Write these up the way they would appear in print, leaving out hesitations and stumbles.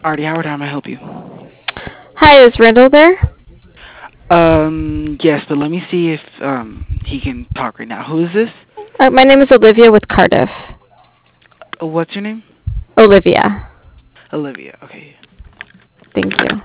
Artie Howard, how may I help you? Hi, is Randall there? Yes, but let me see if he can talk right now. Who is this? My name is Olivia with Cardiff. What's your name? Olivia. Olivia. Okay. Thank you.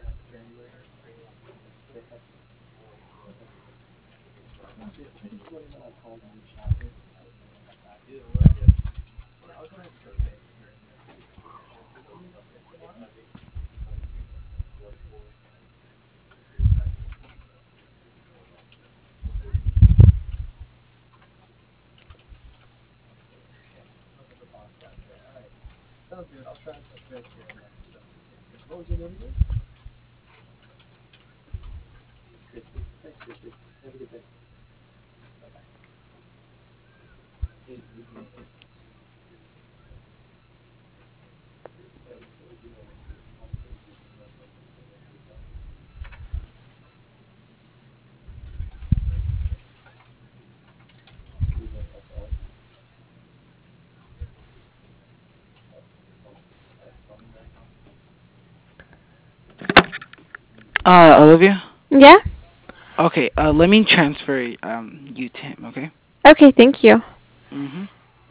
Olivia. Yeah? Okay. Let me transfer you to him. Okay. Okay, thank you. Mhm.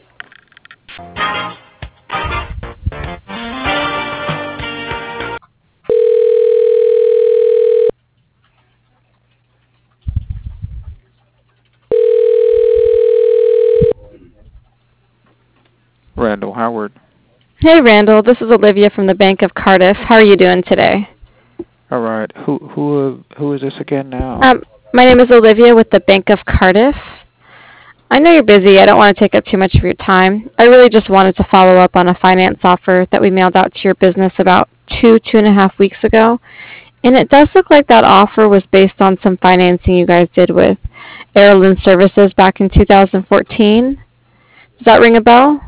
Randall Howard. Hey, Randall. This is Olivia from the Bank of Cardiff. How are you doing today? All right. Who is this again now? My name is Olivia with the Bank of Cardiff. I know you're busy. I don't want to take up too much of your time. I really just wanted to follow up on a finance offer that we mailed out to your business about 2.5 weeks ago. And it does look like that offer was based on some financing you guys did with Airland Services back in 2014. Does that ring a bell?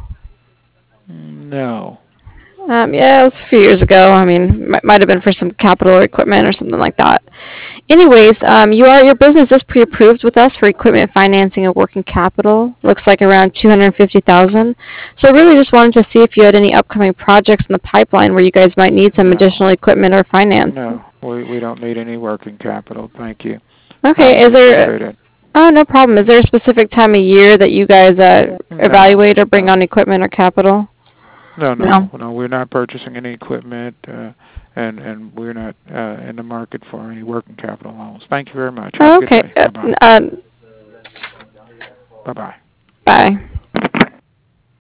No. Yeah, it was a few years ago. I mean, might have been for some capital equipment or something like that. Anyways, your business is pre-approved with us for equipment financing and working capital. Looks like around 250,000. So I really just wanted to see if you had any upcoming projects in the pipeline where you guys might need some No. additional equipment or finance. No. We don't need any working capital. Thank you. Okay, is there? Appreciate it. Oh, no problem. Is there a specific time of year that you guys No. evaluate or bring No. on equipment or capital? No. No. No. No. We're not purchasing any equipment, and we're not in the market for any working capital loans. Thank you very much. Have a Oh, good okay. day. Bye bye. Bye bye. Bye.